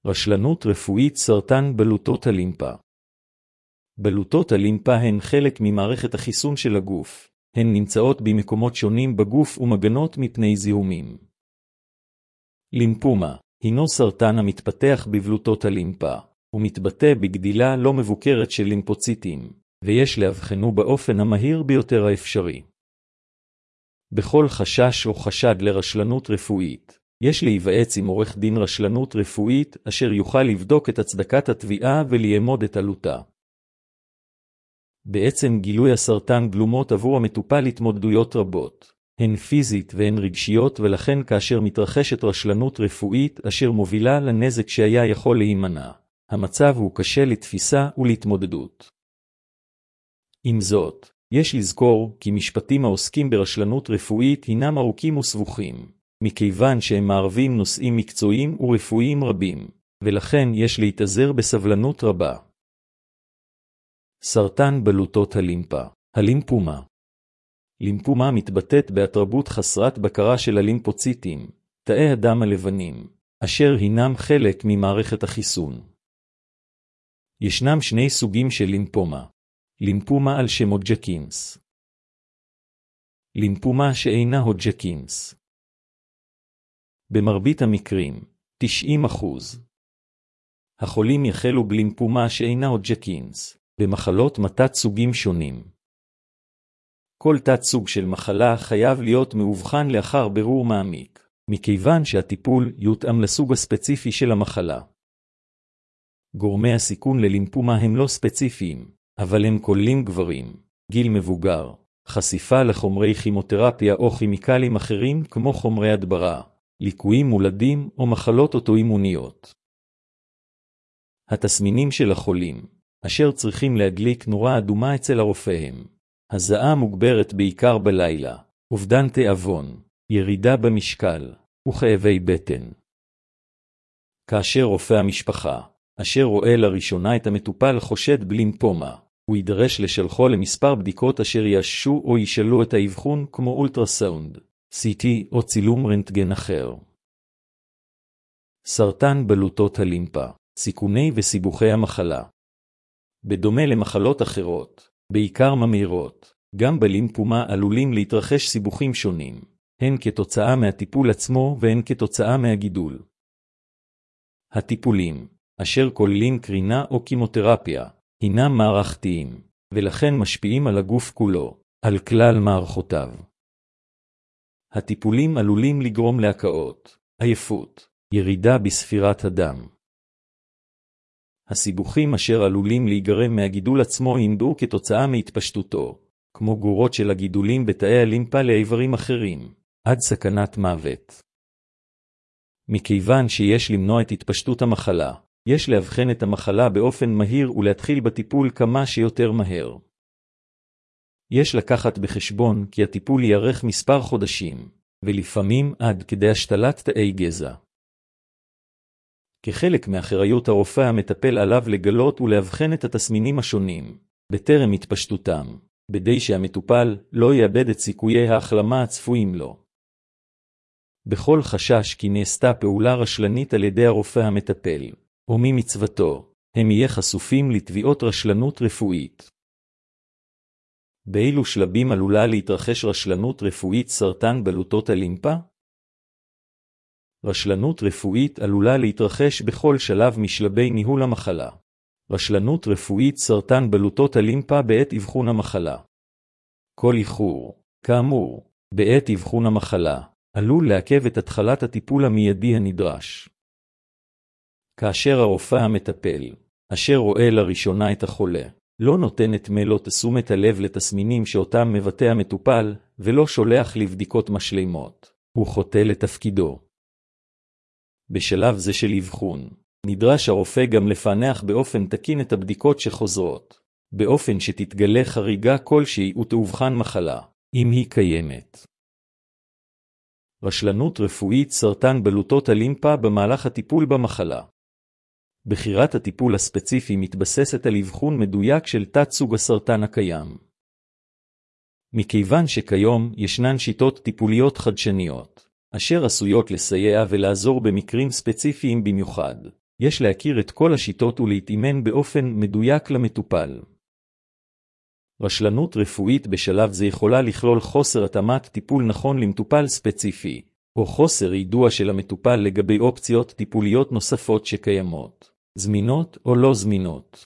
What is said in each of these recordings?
רשלנות רפואית סרטן בלוטות הלימפה. בלוטות הלימפה הן חלק ממערכת החיסון של הגוף. הן נמצאות במקומות שונים בגוף ומגנות מפני זיהומים. לימפומה הינו סרטן המתפתח בבלוטות הלימפה, ומתבטא בגדילה לא מבוקרת של לימפוציטים, ויש להבחנו באופן המהיר ביותר האפשרי. בכל חשש או חשד לרשלנות רפואית, יש להיוועץ עם עורך דין רשלנות רפואית אשר יוכל לבדוק את הצדקת התביעה ולאמוד את עלותה. בעצם גילוי הסרטן גלומות עבור המטופל התמודדויות רבות, הן פיזית והן רגשיות, ולכן כאשר מתרחשת רשלנות רפואית אשר מובילה לנזק שהיה יכול להימנע, המצב הוא קשה לתפיסה ולהתמודדות. עם זאת, יש לזכור כי משפטים העוסקים ברשלנות רפואית הינם ארוכים וסבוכים, מכיוון שהם מערבים נושאים מקצועיים ורפואיים רבים, ולכן יש להתאזר בסבלנות רבה. סרטן בלוטות הלימפה. הלימפומה. לימפומה מתבטאת בהתרבות חסרת בקרה של הלימפוציטים, תאי הדם הלבנים, אשר הינם חלק ממערכת החיסון. ישנם שני סוגים של לימפומה. לימפומה על שם הודג'קינס. לימפומה שאינה הודג'קינס. במרבית המקרים, 90%. החולים יחלו בלימפומה שאינה הודג'קינס, במחלות מתת סוגים שונים. כל תת סוג של מחלה חייב להיות מאובחן לאחר בירור מעמיק, מכיוון שהטיפול יותאם לסוג הספציפי של המחלה. גורמי הסיכון ללימפומה הם לא ספציפיים, אבל הם כוללים גברים, גיל מבוגר, חשיפה לחומרי כימותרפיה או כימיקלים אחרים כמו חומרי הדברה, ליקויים מולדים או מחלות אוטואימוניות. התסמינים של החולים, אשר צריכים להדליק נורה אדומה אצל הרופאיהם: הזעה מוגברת בעיקר בלילה, אובדן תיאבון, ירידה במשקל, וכאבי בטן. כאשר רופא המשפחה, אשר רואה לראשונה את המטופל חושד בלימפומה, הוא יידרש לשלחו למספר בדיקות אשר יאששו או ישאלו את האבחון כמו אולטרסאונד, CT או צילום רנטגן אחר. סרטן בלוטות הלימפה. סיכוני וסיבוכי המחלה. בדומה למחלות אחרות, בעיקר ממאירות, גם בלימפומה עלולים להתרחש סיבוכים שונים, הן כתוצאה מהטיפול עצמו והן כתוצאה מהגידול. הטיפולים, אשר כוללים קרינה או כימותרפיה, הינם מערכתיים, ולכן משפיעים על הגוף כולו, על כלל מערכותיו. הטיפולים עלולים לגרום להקאות, עייפות, ירידה בספירת הדם. הסיבוכים אשר עלולים להיגרם מהגידול עצמו ינבעו כתוצאה מהתפשטותו, כמו גורות של הגידולים בתאי הלימפה לאיברים אחרים, עד סכנת מוות. מכיוון שיש למנוע את התפשטות המחלה, יש להבחן את המחלה באופן מהיר ולהתחיל בטיפול כמה שיותר מהר. יש לקחת בחשבון כי הטיפול יארך מספר חודשים, ולפעמים עד כדי השתלת תאי גזע. כחלק מאחריות הרופא המטפל עליו לגלות ולהבחן את התסמינים השונים, בטרם התפשטותם, כדי שהמטופל לא יאבד את סיכויי ההחלמה הצפויים לו. בכל חשש כי נעשתה פעולה רשלנית על ידי הרופא המטפל, או ממצוותו, הם יהיה חשופים לתביעות רשלנות רפואית. באילו שלבים עלולה להתרחש רשלנות רפואית סרטן בלוטות הלימפה? רשלנות רפואית עלולה להתרחש בכל שלב משלבי ניהול המחלה. רשלנות רפואית סרטן בלוטות הלימפה בעת אבחון המחלה. כל איחור, כאמור, בעת אבחון המחלה, עלול לעכב את התחלת הטיפול המיידי הנדרש. כאשר הרופא המטפל, אשר רואה לראשונה את החולה, לא נותן את מלוא תשומת הלב לתסמינים שאותם מבטא המטופל, ולא שולח לבדיקות משלימות, הוא חוטא לתפקידו. בשלב זה של אבחון, נדרש הרופא גם לפענח באופן תקין את הבדיקות שחוזרות, באופן שתתגלה חריגה כלשהי ותאובחן מחלה, אם היא קיימת. רשלנות רפואית סרטן בלוטות הלימפה במהלך הטיפול במחלה. בחירת הטיפול הספציפי מתבססת על אבחון מדויק של תת סוג הסרטן הקיים. מכיוון שכיום ישנן שיטות טיפוליות חדשניות, אשר עשויות לסייע ולעזור במקרים ספציפיים במיוחד, יש להכיר את כל השיטות ולהתאמן באופן מדויק למטופל. רשלנות רפואית בשלב זה יכולה לכלול חוסר התאמת טיפול נכון למטופל ספציפי, או חוסר יידוע של המטופל לגבי אופציות טיפוליות נוספות שקיימות, זמינות או לא זמינות.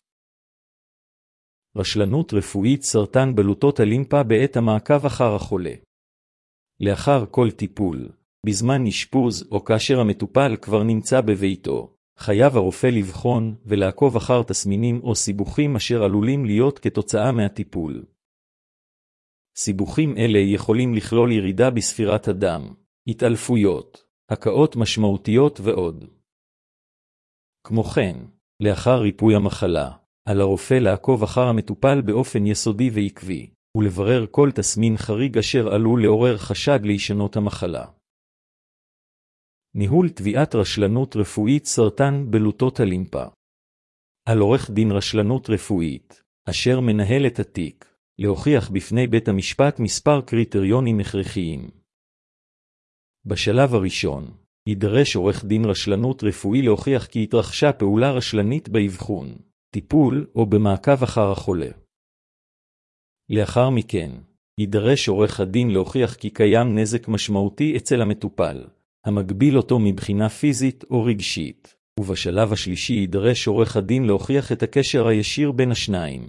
רשלנות רפואית סרטן בלוטות הלימפה בעת המעקב אחר החולה. לאחר כל טיפול, בזמן אשפוז או כאשר המטופל כבר נמצא בביתו, חייב הרופא לבחון ולעקוב אחר תסמינים או סיבוכים אשר עלולים להיות כתוצאה מהטיפול. סיבוכים אלה יכולים לכלול ירידה בספירת הדם, התעלפויות, הקאות משמעותיות ועוד. כמו כן, לאחר ריפוי המחלה, על הרופא לעקוב אחר המטופל באופן יסודי ועקבי, ולברר כל תסמין חריג אשר עלול לעורר חשד להישנות המחלה. ניהול תביעת רשלנות רפואית סרטן בלוטות הלימפה. על עורך דין רשלנות רפואית, אשר מנהל את התיק, להוכיח בפני בית המשפט מספר קריטריונים הכרחיים. בשלב הראשון, יידרש עורך דין רשלנות רפואי להוכיח כי התרחשה פעולה רשלנית באבחון, טיפול או במעקב אחר החולה. לאחר מכן, יידרש עורך הדין להוכיח כי קיים נזק משמעותי אצל המטופל, המגביל אותו מבחינה פיזית או רגשית, ובשלב השלישי יידרש עורך הדין להוכיח את הקשר הישיר בין השניים.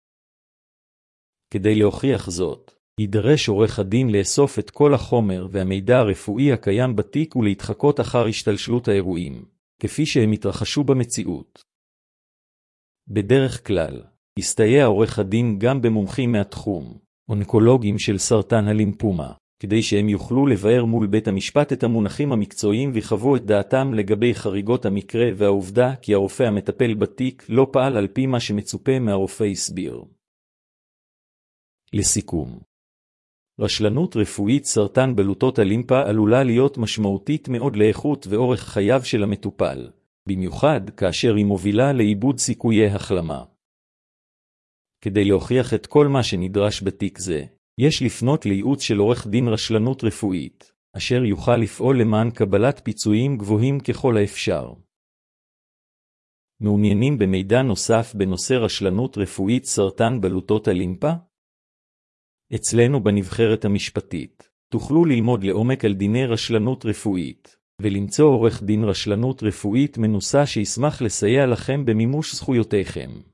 כדי להוכיח זאת, יידרש עורך הדין לאסוף את כל החומר והמידע הרפואי הקיים בתיק ולהתחקות אחר השתלשלות האירועים, כפי שהם התרחשו במציאות. בדרך כלל, יסתייע עורך הדין גם במומחים מהתחום, אונקולוגים של סרטן הלימפומה, כדי שהם יוכלו לבאר מול בית המשפט את המונחים המקצועיים ויחוו את דעתם לגבי חריגות המקרה והעובדה כי הרופא המטפל בתיק לא פעל על פי מה שמצופה מהרופא הסביר. לסיכום, רשלנות רפואית סרטן בלוטות הלימפה עלולה להיות משמעותית מאוד לאיכות ואורך חייו של המטופל, במיוחד כאשר היא מובילה לאיבוד סיכויי החלמה. כדי להוכיח את כל מה שנדרש בתיק זה, יש לפנות לייעוץ של עורך דין רשלנות רפואית, אשר יוכל לפעול למען קבלת פיצויים גבוהים ככל האפשר. מעוניינים במידע נוסף בנושא רשלנות רפואית סרטן בלוטות הלימפה? אצלנו בנבחרת המשפטית, תוכלו ללמוד לעומק על דיני רשלנות רפואית, ולמצוא עורך דין רשלנות רפואית מנוסה שישמח לסייע לכם במימוש זכויותיכם.